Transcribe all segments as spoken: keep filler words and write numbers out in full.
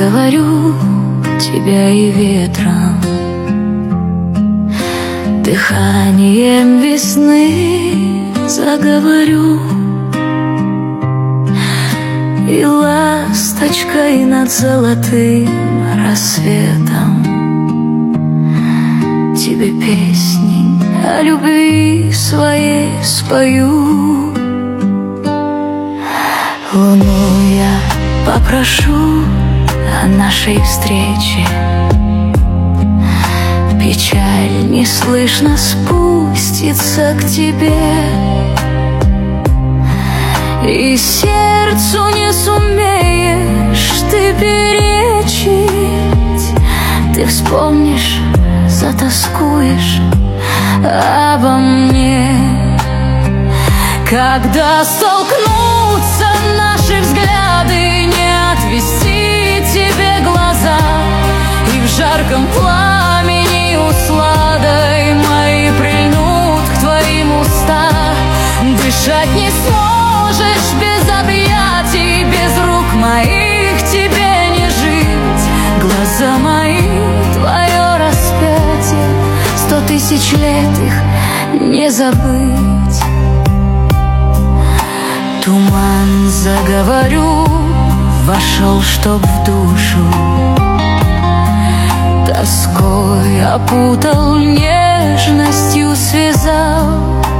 заговорю тебя и ветром, дыханием весны заговорю, и ласточкой над золотым рассветом тебе песни о любви своей спою. Луну я попрошу о нашей встрече, печаль неслышно спустится к тебе, и сердцу не сумеешь ты перечить. Ты вспомнишь, затоскуешь обо мне, когда столкнутся наши взгляды, не отвести тебе глаза, и в жарком пламени усладой мои прильнут к твоим устам. Дышать не сможешь без объятий, без рук моих тебе не жить. Глаза мои — твое распятие, сто тысяч лет их не забыть. Туман, заговорю, вошел, чтоб в душу тоской опутал, нежностью связал.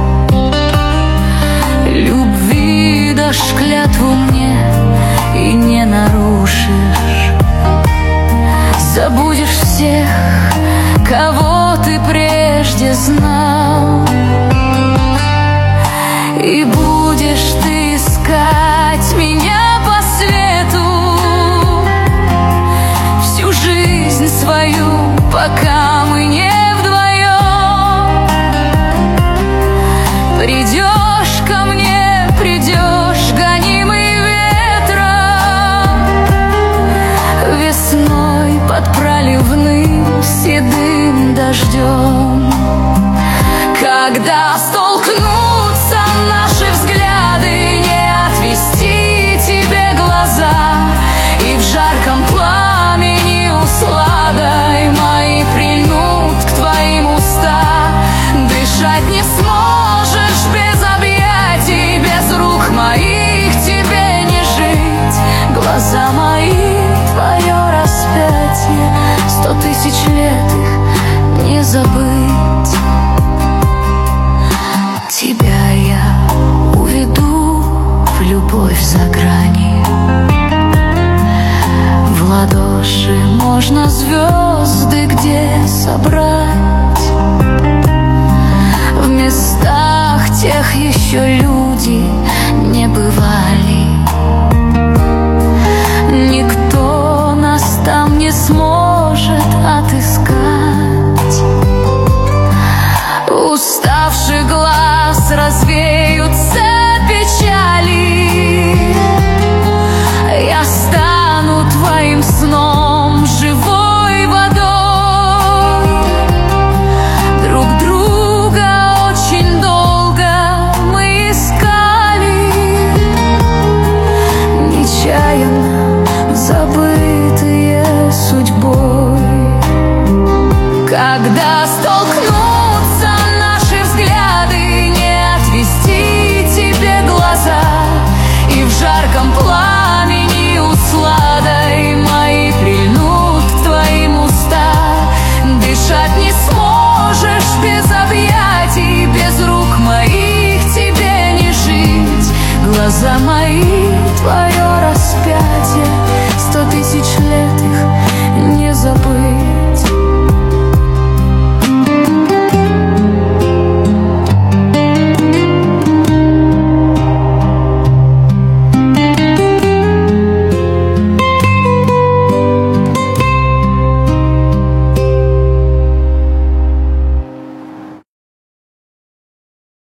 Любви дашь клятву мне и не нарушишь, забудешь всех, кого ты прежде знал, и будешь ты искать меня по свету всю жизнь свою, пока мы не вдвоем. Придешь ко мне, придешь, гонимый ветром, весной под проливным седым дождем. Когда столкнутся наши взгляды, не отвести тебе глаза, и в жарком пламени усладой мои прильнут к твоим устам. Дышать не сможешь без объятий, без рук моих тебе не жить. Глаза мои — твое распятие, сто тысяч лет их не забыть. Тебя я уведу в любовь за грани, в ладоши можно звезды где собрать.